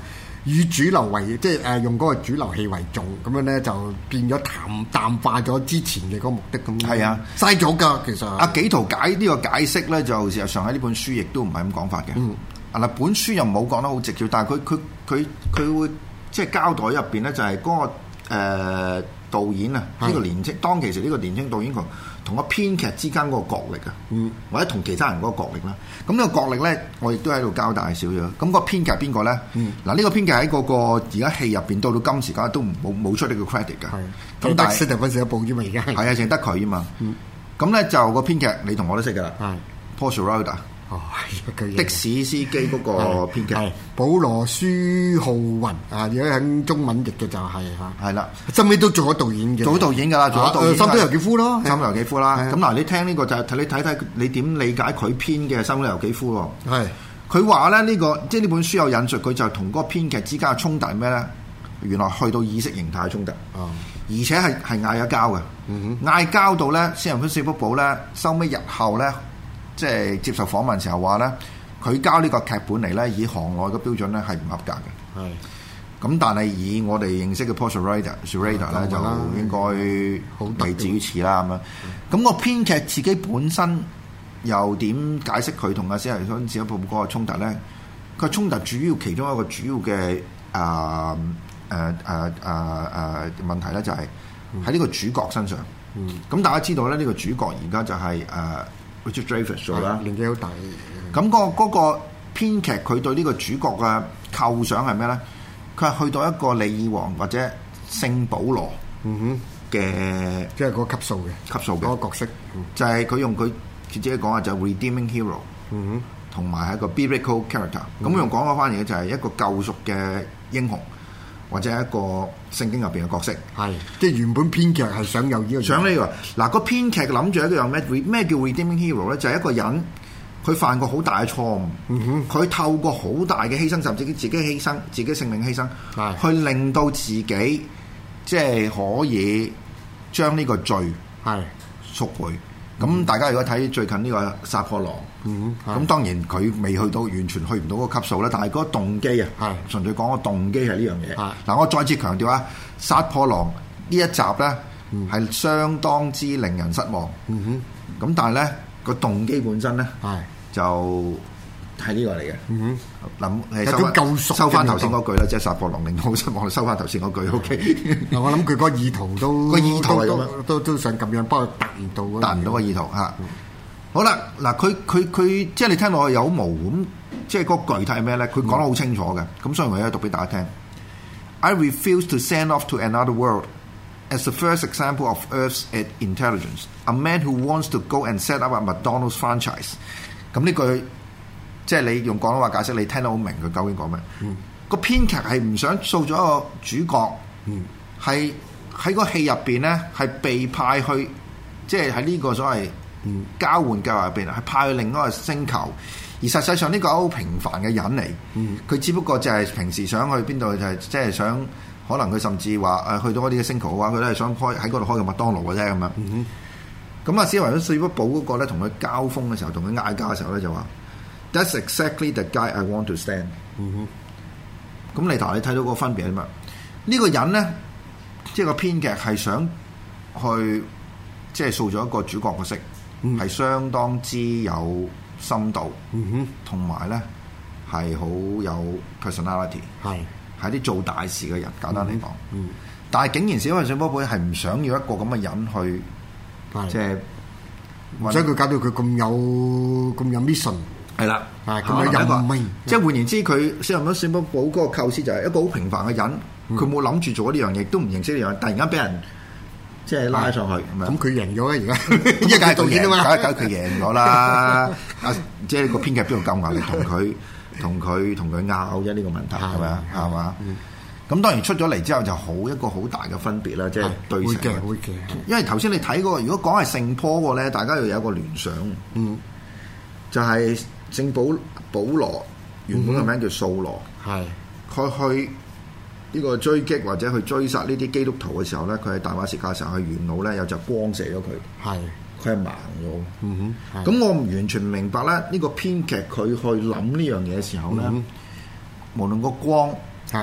以主流為即係誒用嗰個主流戲為重，咁樣咧就變咗淡淡化咗之前嘅嗰個目的咁。 係啊， 嘥咗㗎其實。 阿紀陶解呢個解釋咧，就事實上喺呢本書亦都唔係咁講法嘅。嗯，嗱本書又冇講得好直接，但係佢佢佢佢會即係交代入邊咧，就係嗰個誒導演啊，呢個年青當其時呢個年青導演同同個編劇之間嗰個角力啊，嗯，或者同其他人嗰個角力啦。咁呢個角力咧，我亦都喺度交代少咗。咁個編劇係邊個咧？嗱呢個編劇喺嗰個而家戲入邊到到今時今日都冇冇出呢個 credit 㗎。咁但係斯蒂芬史一部啫嘛，而家係啊，淨係得佢啊嘛。咁咧就個編劇你同我都識㗎啦。係 Paul Schrader。哦，的士司機嗰個編劇，保羅舒浩雲啊！而家喺中文譯嘅就係嚇，係啦，後尾都做咗導演嘅，做咗導演㗎啦，做咗導演。三島由紀夫咯，三島由紀夫啦。咁嗱，你聽呢個就係睇你睇睇你點理解佢編嘅三島由紀夫喎。係，佢話咧呢個即係呢本書有引述，佢就同嗰個編劇之間嘅衝突係咩咧？原來去到意識形態衝突，而且係係嗌咗交嘅，嗌交到咧，斯蒂芬史匹堡咧，收尾日後咧。即係接受訪問時候話咧，佢交呢個劇本嚟咧，以行內嘅標準咧係唔合格嘅。係。咁但係以我哋認識嘅 Paul Schrader，Schrader 咧就應該好未至於此啦咁樣。咁個編劇自己本身又點解釋佢同阿斯蒂芬史匹堡嗰個衝突咧？佢衝突主要其中一個主要嘅啊誒誒誒誒問題咧，就係喺呢個主角身上。嗯。咁大家知道咧，呢個主角而家就係誒。Richard Dreyfuss 做啦，年紀好大。咁、那個嗰、那個編劇佢對呢個主角嘅構想係咩咧？佢係去到一個李爾王或者聖保羅嘅，即係嗰個級數嘅級數嘅嗰個角色，嗯、就係佢用佢自己講啊，就係 redeeming hero，同埋係一個 biblical character。咁用講翻嚟嘅就係一個救贖嘅英雄。或者一個聖經入邊嘅角色，係即係原本編劇係想有呢個想呢個嗱個編劇諗住一個樣咩咩叫 redeeming hero 咧？就係一個人佢犯過好大嘅錯誤，佢、嗯、透過好大嘅犧牲，甚至自己犧牲自己性命犧牲，係去令到自己即係可以將呢個罪係贖回。咁、嗯、大家如果睇最近呢個殺破狼，咁、嗯、當然佢未去到完全去唔到嗰個級數啦，但係嗰個動機啊，係純粹講個動機係呢樣嘢。嗱，我再次強調啊，殺破狼呢一集咧係、嗯、相當之令人失望。咁、嗯、但係咧個動機本身咧就係呢個嚟嘅。諗、嗯、收翻收翻頭先嗰句啦，即係殺破狼令到好失望，收翻頭先嗰句。O K， 我諗佢嗰個意圖都個意圖係咁樣，都都，都想咁樣，不過達唔到，達唔到個意圖嚇。嗯、好啦，嗱佢佢佢即係你聽落去有好模糊咁，即係嗰個具體係咩咧？佢講得好清楚嘅。咁、嗯、所以我而家讀俾大家聽。I refuse to send off to another world as the first example of Earth's intelligence. A man who wants to go and set up a McDonald's franchise。咁呢句。即係你用廣東話解釋，你聽得好明佢究竟講咩？嗯、個編劇係唔想塑造一個主角，係喺、嗯、個戲入邊咧，係被派去，即係喺呢個所謂交換計劃入邊，係派去另一個星球。而實際上呢個好平凡嘅人嚟，佢、嗯、只不過就係平時想去邊度，就係即係想，可能佢甚至話誒去到嗰啲嘅星球嘅話，佢都係想開喺嗰度開個麥當勞嘅啫咁樣。咁、嗯、啊，史蒂芬史匹堡嗰個咧，同佢交鋒嘅時候，同佢嗌交嘅時候咧，就話。That's exactly the guy I want to stand。嗯哼，咁你頭你睇到個分別係乜？呢、呢個人咧，即係個編劇係想去即係塑造一個主角角色，係、嗯、相當之有深度，嗯哼，同埋咧係好有 personality， 係係啲做大事嘅人。簡單嚟講，嗯，嗯但係竟然史蒂芬史匹堡係唔想要一個咁嘅人去，即係或者佢搞到佢咁有咁有 mission。係啦，啊咁樣又唔明，即係換言之，佢史蒂芬史匹堡嗰個構思就係一個好平凡嘅人，佢冇諗住做呢樣嘢，都唔認識呢樣嘢，突然間俾人即係拉上去，咁佢贏咗咧而家，咁一梗係導演啊嘛，梗係佢贏咗啦，啊即係個編劇邊度夠壓力同佢同佢同佢拗啫呢個問題係咪啊？係嘛？咁當然出咗嚟之後就好一個好大嘅分別啦，即係對成。會嘅會嘅，因為頭先你睇嗰個，如果講係聖坡個咧，大家要有一個聯想，嗯，就係。聖保保羅原本個名叫掃羅，係佢、嗯、去呢個追擊或者去追殺呢啲基督徒嘅時候咧，佢喺大馬士革嘅時候，佢沿路咧有隻光射咗佢，係佢係盲咗。嗯哼，咁我唔完全唔明白咧，呢個編劇佢去諗呢樣嘢嘅時候咧，嗯、無論個光係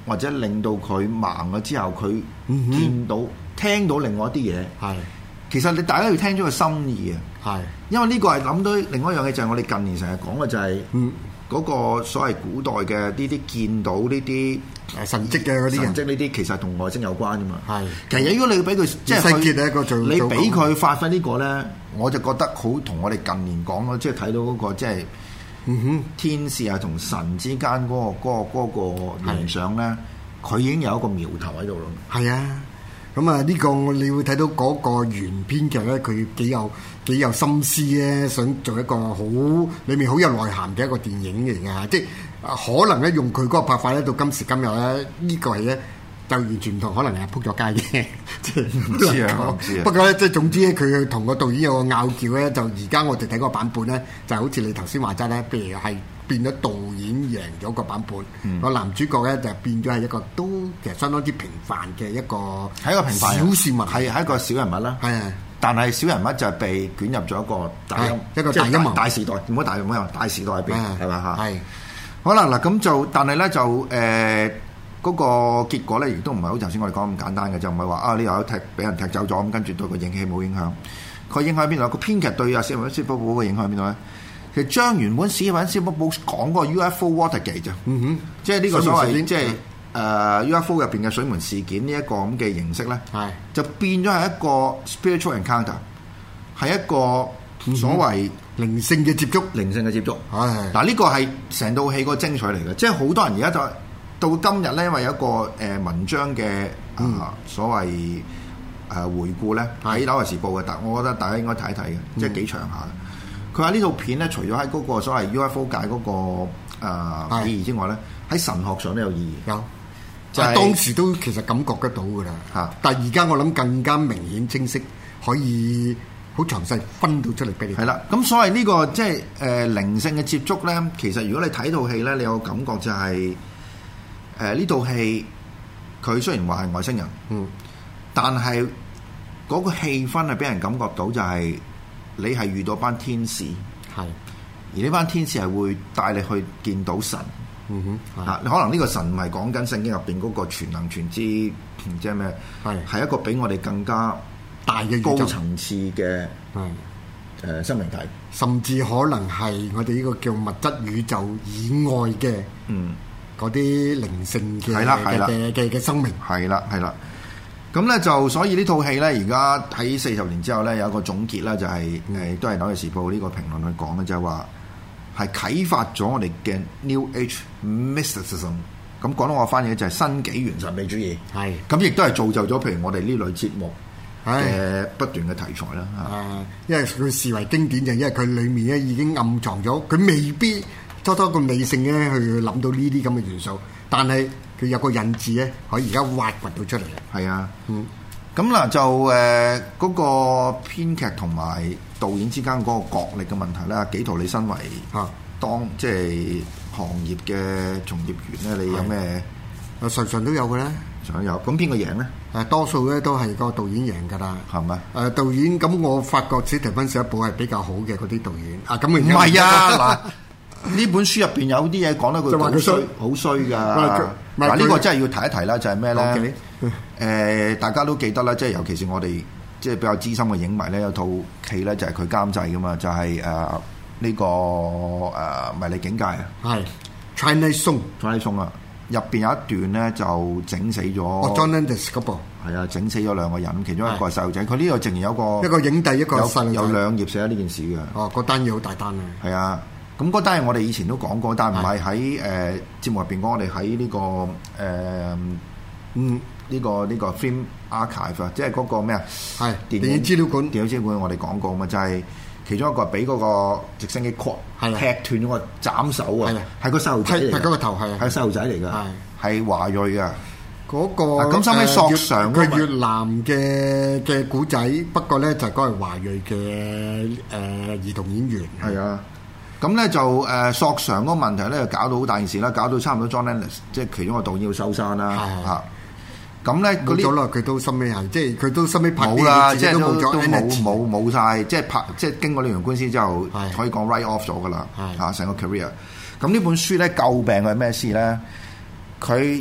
或者令到佢盲咗之後，佢見到、嗯、聽到另外一啲嘢。係，其實你大家要聽咗個心意啊。係，因為呢個係諗到另外一樣嘢，就係我哋近年成日講嘅就係、是，嗯，嗰個所謂古代嘅呢啲見到呢啲神蹟嘅嗰啲神蹟呢啲，其實同外星有關㗎嘛。係，其實如果你俾佢即係你俾佢發揮呢個咧，我就覺得好同我哋近年講咯，即係睇到嗰個即係。嗯哼，天使啊同神之間嗰、嗰個嗰、嗰個嗰個聯想咧，佢已經有一個苗頭喺度咯。係啊，咁啊呢個你會睇到嗰個原編劇咧，佢幾有幾有心思咧，想做一個好裏面好有內涵嘅一個電影嚟嘅，即係可能咧用佢嗰個拍法咧，到今時今日咧，呢、呢個係咧。就完全唔同，可能係撲咗街嘅，即係唔知啊！不過咧，即係總之咧，佢同個導演有個拗撬咧，就而家我哋睇嗰個版本咧，就好似你頭先話齋咧，譬如係變咗導演贏咗個版本，個、嗯、男主角咧就變咗係一個都其實相當之平凡嘅一個係一個平凡小市民，係係一個小人物啦。係，但係小人物就係被捲入咗一個大一個大陰謀大時代，唔好大唔好大時代入邊係嘛嚇？係好啦嗱，咁就但係咧就誒。呃嗰個結果咧，亦都唔係好頭先我哋講咁簡單嘅，就唔係話啊，你又踢俾人踢走咗，咁跟住對個影戲冇影響。佢影響喺邊度？個編劇對阿史密斯寶寶嘅影響喺邊度咧？其實將原本史密斯寶寶講嗰個 U F O Watergate 啫，嗯哼，即係呢個所謂即係誒 U F O 入邊嘅水門事件呢一個咁嘅形式咧，係就變咗係一個 spiritual encounter， 係一個所謂靈性嘅接觸，靈性嘅接觸。係嗱，呢個係成套戲個精彩嚟嘅，即係好多人而家就。到今日咧，因為有一個誒、呃、文章嘅啊、呃嗯、所謂誒、呃、回顧咧喺《紐約時報》嘅，但我覺得大家應該睇一睇嘅，即係幾長下。佢話呢套片咧，除咗喺嗰個所謂 U F O 界嗰、那個誒、呃、意義之外咧，喺神學上都有意義。有，就係、是、當時都其實感覺得到㗎啦。嚇！但係而家我諗更加明顯清晰，可以好詳細分到出嚟俾你。係啦，咁所謂呢、這個即係誒靈性嘅接觸咧，其實如果你睇套戲咧，你有個感覺就係、是。誒呢套戲佢雖然話係外星人，嗯，但係嗰個氣氛係俾人感覺到就係你係遇到班天使，係，而呢班天使係會帶你去見到神，嗯哼，啊，可能呢個神唔係講緊聖經入邊嗰個全能全知，唔知係咩，係係一個比我哋更加大嘅高層次嘅，係誒生命體，甚至可能係我哋呢個叫物質宇宙以外嘅，嗯。嗰啲靈性嘅嘅嘅嘅生命係啦係啦，咁咧就所以呢套戲咧而家喺四十年之後咧有一個總結啦，就係、是、誒、嗯、都係紐約時報呢個評論去講嘅，就係話係啟發咗我哋嘅 New Age Mysticism。咁講到我翻譯就係新紀元神秘主義，係咁亦都係造就咗譬如我哋呢類節目嘅不斷嘅題材啦。啊，因為佢視為經典就因為佢裡面咧已經暗藏咗，佢未必。多多咁理性咧，去諗到呢啲咁嘅元素，但係佢有個引子咧，可以而家挖掘到出嚟嘅。係啊，嗯，咁嗱就誒嗰、呃那個編劇同埋導演之間嗰個角力嘅問題咧，紀陶你身為啊當即係行業嘅從業員咧，你有咩？啊，常常都有嘅咧，常有。咁邊個贏咧？誒，多數咧都係個導演贏㗎啦，係咪？誒，導演咁我發覺史提芬史匹堡係比較好嘅嗰啲導演。啊，咁唔係啊嗱。呢本書入邊有啲嘢講得佢好衰，好衰㗎。嗱，呢個真係要提一提啦，就係咩咧？誒、okay. 呃，大家都記得啦，即係尤其是我哋即係比較資深嘅影迷咧，有套戲咧就係佢監製㗎嘛，就係誒呢個誒、呃、迷離境界啊。係 Chinese Song，Chinese Song 啊，入邊有一段咧就整死咗。哦 John Landis 嗰部係啊，整死咗兩個人，其中一個係細路仔。佢呢度竟然有個一個影帝，一個細路仔，有兩頁寫咗呢件事嘅。哦，嗰單嘢好大單啊。係啊。咁嗰單係我哋以前都講過，但唔係喺誒節目入邊講，我哋喺呢個誒、呃、嗯呢、呢個呢、呢個 Film Archive，即係嗰個咩啊？係電影資料館。電影資料館我哋講過嘛，就係、係、其中一個俾嗰個直升機 cut 踢斷咗個斬手啊！係個細路仔嚟，係嗰個頭係係細路仔嚟㗎，係華裔㗎。嗰、嗰個咁收尾索償佢越南嘅嘅古仔，不過咧就係嗰係華裔嘅誒、呃、兒童演員。係啊。咁咧就誒、呃、索償嗰個問題咧，就搞到好大件事啦，搞到差唔多 John Landis 即係其中一個導演要收山啦嚇。咁咧冇咗啦，佢都收尾係即係佢都收尾拍冇啦，即係都都冇冇冇曬，即係拍即係經過呢場官司之後，可以講 write off 咗噶啦嚇成個 career。咁呢本書咧詬病係咩事咧？佢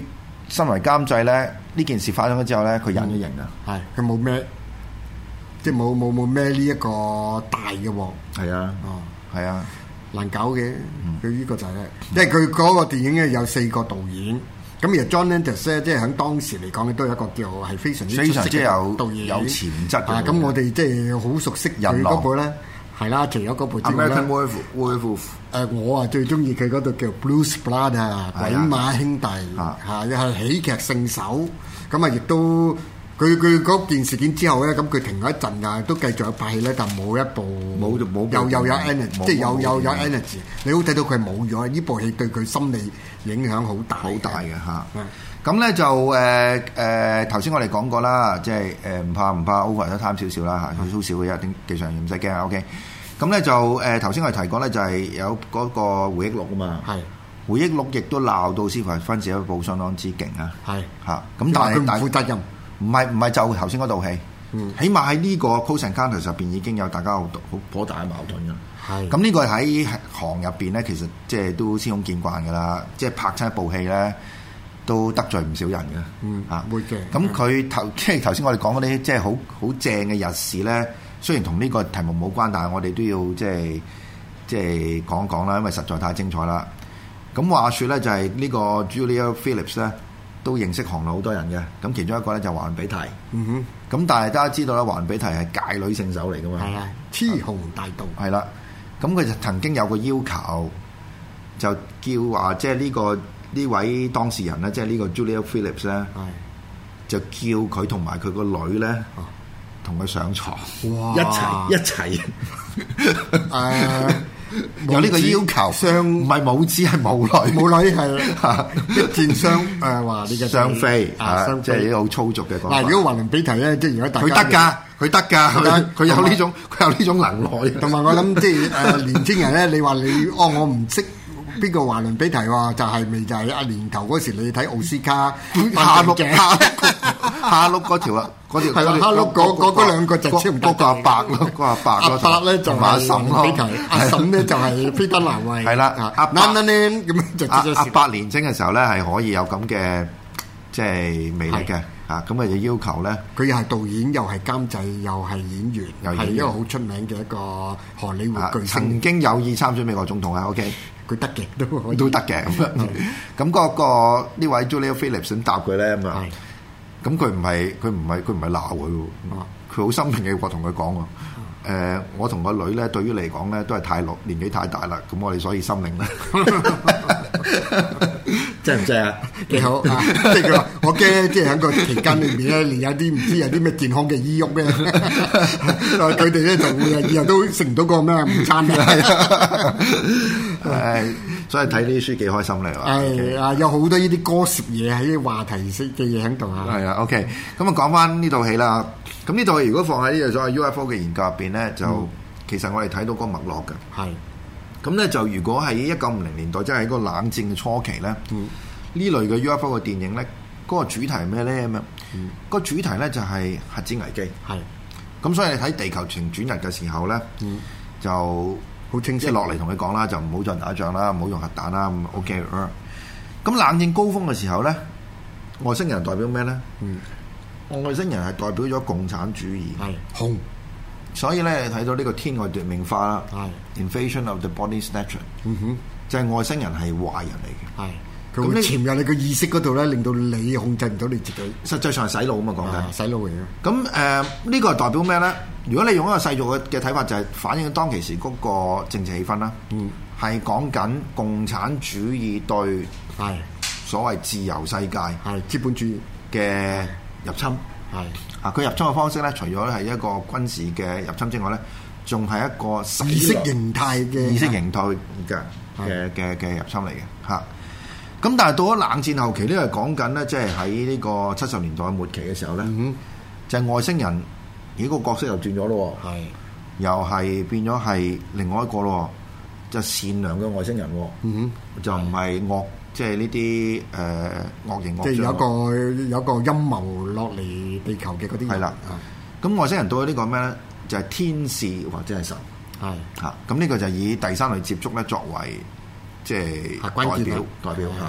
身為監製咧，呢件事發生咗之後咧，佢隱咗形啊。 係佢冇孭，即係冇冇冇孭呢一個大嘅鑊。 係啊，哦，係啊， 難搞嘅。佢呢、嗯、個就係、是，因為佢嗰個電影咧有四個導演。咁而 John Landis 咧，即係喺當時嚟講咧，都有一個叫係非常之非常之有導演有潛質嘅。 啊，咁我哋即係好熟悉佢嗰部咧，係啦，除咗嗰部之外咧 ，American Werewolf， 誒，我啊最中意佢嗰度叫 Blues Blood 啊，鬼馬兄弟嚇，又係喜劇聖手。咁啊，亦都佢佢嗰件事件之後咧，咁佢停咗一陣啊，都繼續有拍戲咧，但冇一部冇就冇又又有 energy， 即係有有有 energy。你好睇到佢冇咗，呢部戲對佢心理影響好大， 好大嘅嚇。咁咧就誒誒頭先我哋講過啦，即係誒唔怕唔怕 over 得貪少少啦嚇，少少嘅一定技術唔使驚 OK。咁咧就誒頭先我哋提過咧，就係有嗰個回憶錄啊嘛。係回憶錄亦都鬧到斯蒂芬史一部相當之勁啊。係嚇。咁但係但係負責任，唔係唔係就頭先嗰套戲。嗯。起碼喺呢個 Close Encounters入邊已經有大家好好頗大嘅矛盾㗎。係。咁呢個喺行入邊咧，其實即係都司空見慣㗎啦。即係拍親一部戲咧，都得罪唔少人嘅。嗯。啊，會嘅。咁佢頭即係頭先我哋講嗰啲即係好好正嘅日事咧。雖然同呢個題目冇關，但係我哋都要即係即係講一講啦，因為實在太精彩啦。咁話說咧，就係呢個 Julia Phillips 咧，都認識行內好多人嘅。咁其中一個咧就華倫比提。嗯哼。咁但係大家知道咧，華倫比提係界女聖手嚟噶嘛？係啊，雌雄大盜。係啦。咁佢就曾經有個要求，就叫話即係呢個呢位當事人咧，即係呢個 Julia Phillips 咧，就叫佢同埋佢個女咧。啊同佢上床，一齊一齊，誒有呢個要求，雙唔係母子係母女，母女係一箭雙誒話呢個雙飛啊，即係呢個好粗俗嘅講法。嗱，如果華倫比提咧，即係如果大家佢得㗎，佢得㗎，佢有呢種佢有呢種能耐。同埋我諗，即係誒年青人咧，你話你哦，我唔識。邊個華倫比提喎？就係咪就係阿年頭嗰時你睇奧斯卡下碌下下碌嗰條啦，嗰條係啦，下碌嗰嗰嗰兩個就超唔多。嗰個阿伯咯，嗰個阿伯阿伯咧就係華倫比提，阿嬸咧就係菲德蘭慧。係啦，阿伯咁樣就阿阿伯年青嘅時候咧係可以有咁嘅即係魅力嘅嚇，咁啊就要求咧，佢又係導演又係監製又係演員，係一個好出名嘅一個荷里活巨星，曾經有意參選美國總統啊。OK。佢得嘅都可以都得嘅咁樣，咁嗰個呢位 Julia Phillips 咁答佢咧咁啊，咁佢唔係佢唔係佢唔係鬧佢喎，佢好心平氣和同佢講喎，誒我同個女咧對於嚟講咧都係太老年紀太大啦，咁我哋所以心領啦，正唔正啊？幾好啊！即係佢話我驚，即係喺個期間裏面咧，連有啲唔知有啲咩健康嘅醫鬱咩，佢哋咧就會以後都食唔到個咩午餐嘅。誒，所以睇呢啲書幾開心嚟喎。係啊，有好多呢啲歌詞嘢喺啲話題式嘅嘢喺度啊。係啊 ，OK。咁啊，講翻呢套戲啦。咁呢套戲如果放喺呢個所謂 U F O 嘅研究入邊咧，就、嗯、其實我哋睇到個脈絡嘅。係。咁咧就如果喺一九五零年代，即係喺個冷戰嘅初期咧，呢、嗯、類嘅 U F O 嘅電影咧，嗰、那個主題係咩咧咁樣？嗯、個主題咧就係核子危機。係。咁所以你睇地球前轉日嘅時候咧，嗯、就好清晰落嚟同佢講啦，就唔好再打仗啦，唔好用核彈啦，咁 OK 啦。咁冷戰高峰嘅時候咧，外星人代表咩咧？嗯，外星人係代表咗共產主義，係紅。所以咧睇到呢個天外奪命化啦，係 Invasion of the Body Snatcher，嗯哼，就係外星人係壞人嚟嘅，係。佢會潛入你個意識嗰度咧，令到你控制唔到你自己。實際上係洗腦啊嘛，講緊洗腦嚟嘅。咁誒呢個係代表咩咧？如果你用一個世俗嘅嘅睇法，就係反映當其時嗰個政治氣氛啦。嗯，係講緊共產主義對係所謂自由世界係資本主義嘅入侵。係啊，佢入侵嘅方式咧，除咗係一個軍事嘅入侵之外咧，仲係一個意識形態嘅意識形態嘅嘅嘅嘅入侵嚟嘅嚇。咁但係到咗冷戰後期呢，係講緊咧，即係喺呢個七十年代末期嘅時候咧，嗯、就係外星人呢個角色又轉咗咯，係又係變咗係另外一個咯，就係、善良嘅外星人，嗯、就唔係惡，即係呢啲誒惡形惡相。即係有個有個陰謀落嚟地球嘅嗰啲。係啦，咁外星人到咗呢個咩咧？就係、是、天使或者係神。係嚇，咁呢、啊、個就以第三類接觸咧作為。即係代表代表嚇，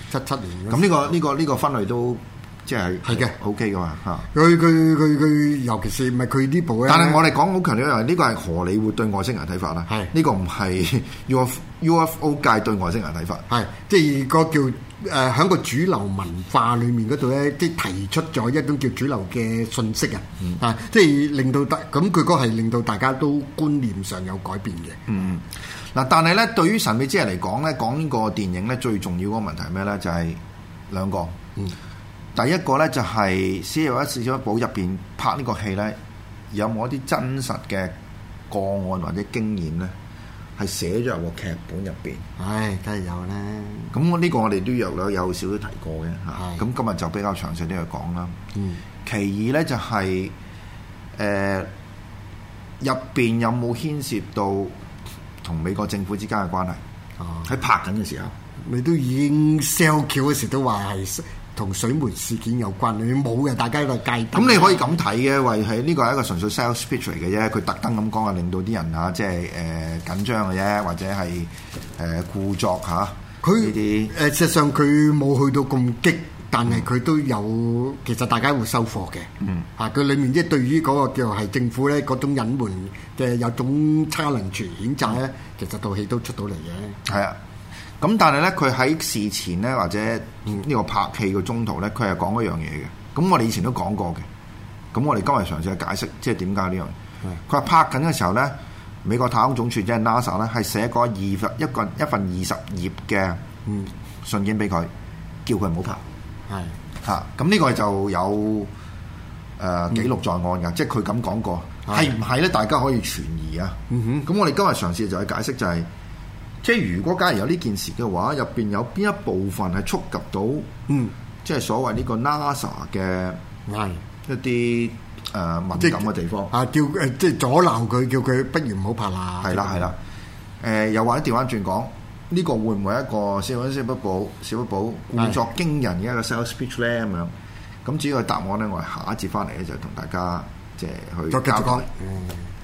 七七年。 咁呢個呢個呢個分類都即係係嘅 ，OK 噶嘛嚇。 佢佢佢佢，尤其是唔係佢呢部咧？ 但係我哋講好強調一樣，呢個係荷里活對外星人睇法啦。係呢個唔係 U F U F O 界對外星人睇法。係即係個叫誒喺個主流文化裏面嗰度咧，即係提出咗一種叫主流嘅信息啊。嗯、啊，即係令到大咁佢嗰係令到大家都觀念上有改變嘅。嗯。 嗱，但係咧，對於神秘之夜嚟講咧，講呢個電影咧，最重要嗰個問題係咩咧？就係、是、兩個。嗯。第一個咧就係《死者一小一寶》入邊拍呢個戲咧，有冇一啲真實嘅個案或者經驗咧，係寫咗入個劇本入邊？ 唉，梗係有啦。 咁我呢個我哋都有有有少少提過嘅嚇。咁今日就比較詳細啲去講啦。嗯。其二咧就係誒入邊有冇牽涉到同美國政府之間嘅關係？哦，喺拍緊嘅時候， 你都已經 sell 橋嗰時都話係同水門事件有關，你冇嘅，大家都係戒。 咁你可以咁睇嘅，為係呢個係一個純粹 sales pitch 嚟嘅啫。佢特登咁講啊，令到啲人嚇即係誒緊張嘅啫，或者係誒故作嚇。佢呢啲誒， 事實上佢冇去到咁激，但係佢都有，嗯、其實大家會收貨嘅。嗯，啊，佢裡面即係對於嗰個叫係政府咧嗰種隱瞞嘅有種 challenge 譴責咧，其實套戲都出到嚟嘅。 係啊。咁但係咧，佢喺事前咧，或者呢個拍戲嘅中途咧，佢係講一樣嘢嘅。咁我哋以前都講過嘅。咁我哋今日嘗試去解釋，即係點解呢樣？佢話拍緊嘅時候咧，美國太空總署即係 NASA 咧，係寫過二份一個一份二十頁嘅信件俾佢，叫佢唔好拍。係嚇，咁呢個就有誒、呃、記錄在案㗎，嗯、即係佢咁講過，係唔係咧？大家可以存疑啊。嗯哼，咁我哋今日嘗試就去解釋就係、是。即係如果假如有呢件事嘅話，入邊有邊一部分係觸及到，嗯，即係所謂呢個 NASA 嘅一啲誒、呃、敏感嘅地方啊，叫誒即係阻撓佢，叫佢不如唔好拍啦。 係啦係啦，誒、呃、又或者調翻轉講，呢、這個會唔會一個小小不寶小不寶故作驚人嘅一個 sales speech 咧咁樣？咁至於個答案咧，我係下一節翻嚟咧就同大家即係去交代。